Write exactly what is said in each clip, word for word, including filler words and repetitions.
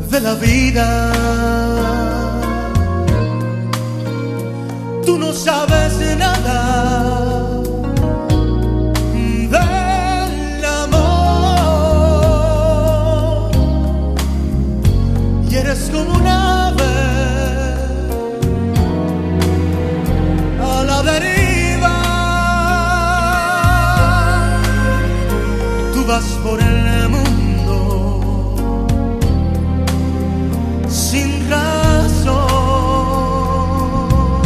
de la vida. Tú no sabes nada del amor y eres como un ave a la deriva. Tú vas por el mundo sin razón.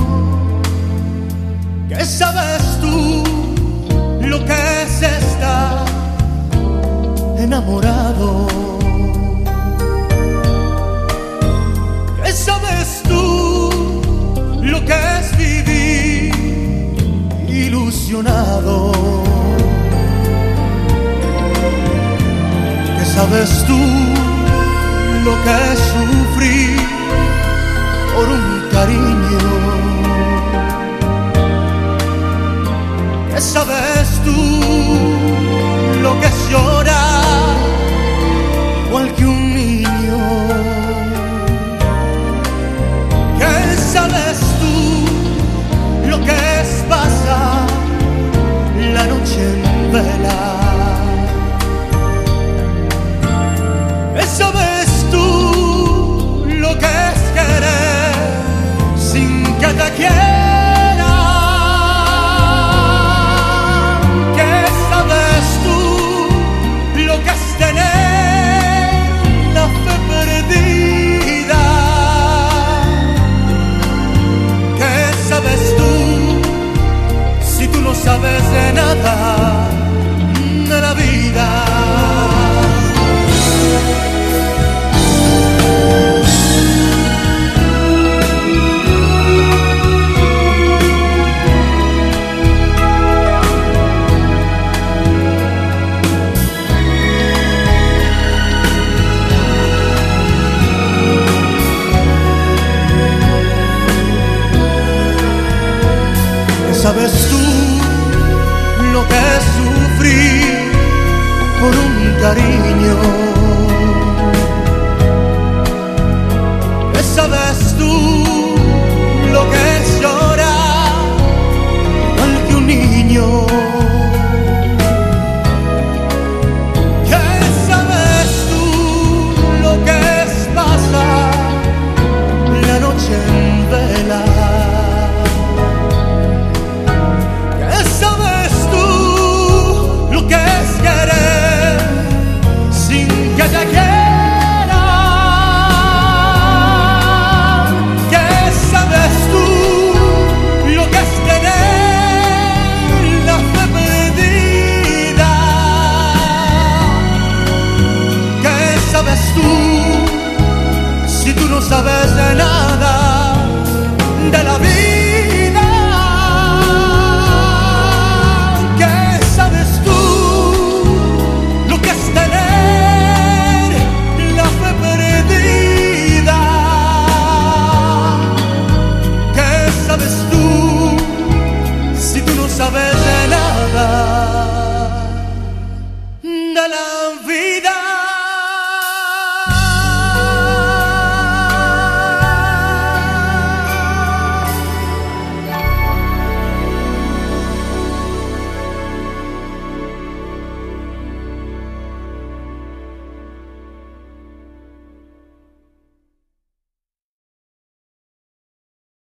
¿Qué sabes tú lo que es estar enamorado? ¿Qué sabes tú lo que es vivir ilusionado? ¿Qué sabes tú lo que es sufrir por un cariño? ¿Qué sabes tú lo que es llorar igual que un niño? ¿Qué sabes tú lo que es pasar la noche en vela? ¿Qué sabes tú lo que es querer sin que te quiera? ¿Qué sabes tú lo que es tener la fe perdida? ¿Qué sabes tú si tú no sabes de nada de la vida? ¿Sabes tú lo que es sufrir por un cariño?